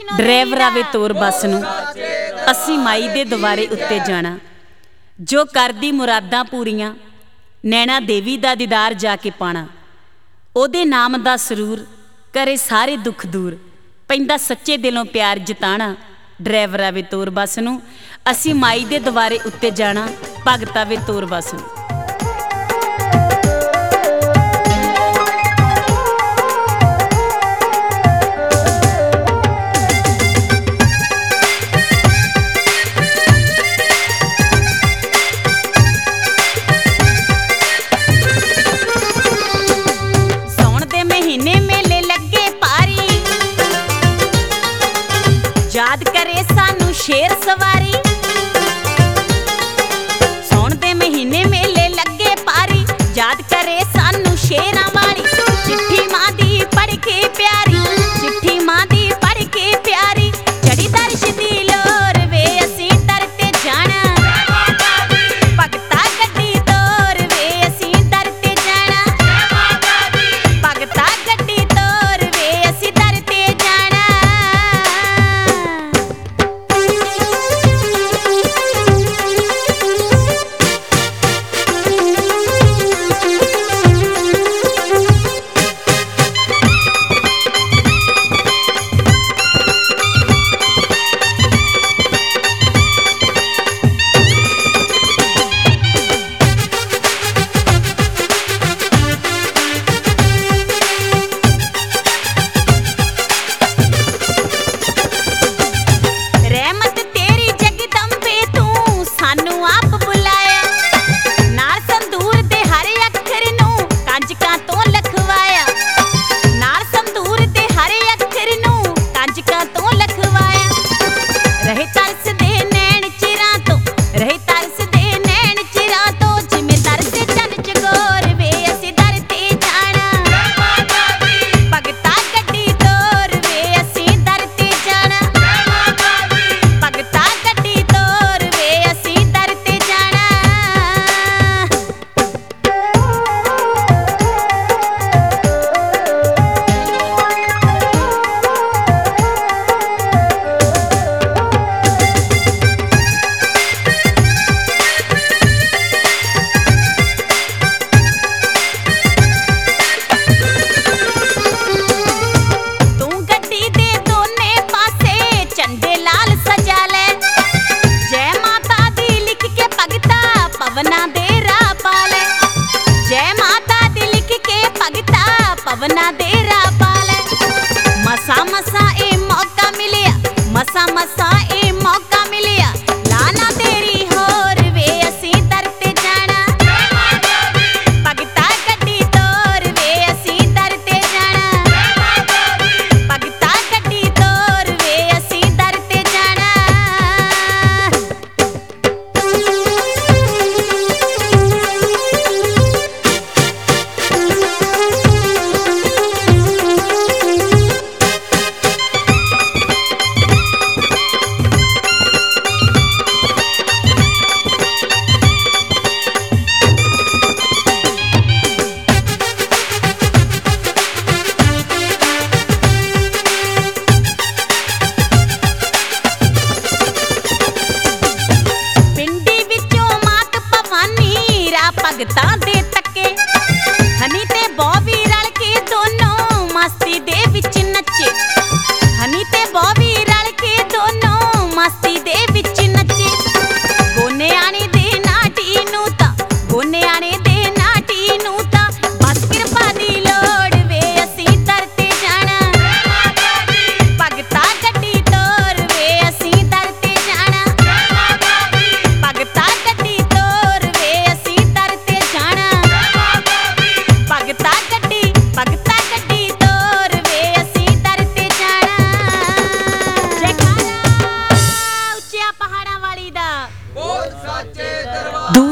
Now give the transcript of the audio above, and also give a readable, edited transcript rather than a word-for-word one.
ड्राइवरा वे तोर बस नूं असीं माई दे दवारे उत्ते जाना। जो करदी मुरादां पूरियां नैना देवी दा दीदार जाके पाना। ओदे नाम दा सरूर करे सारे दुख दूर, पैंदा सच्चे दिलों प्यार जताना। ड्राइवरा वे तोर बस नूं असीं माई दे दवारे उत्ते जाना। भगता वे तोर बस नूं। याद करे सानू शेर सवारी, सौण दे महीने मेले लगे पारी। याद करे सानू शेरां वाली, चिट्ठी मां दी पढ़ के प्यारी, चिट्ठी मां दी पढ़ के प्यारी। चढ़ी दर्श दी लोर वे असीं दर ते जाना। भगता गड्डी तोर वे असीं दर ते जाना। भगता गड्डी तोर वे असीं दर ते जाना। पवना दे राह पाले। मसा मसा ए मौका मिलिया, मसा मसा ए मौका मिलिया। लाना तेरी होर वे असीं दर ते जाना। भगता गड्डी तोर वे असीं दर ते जाना। भगता गड्डी तोर वे असीं दर ते जाना। भगता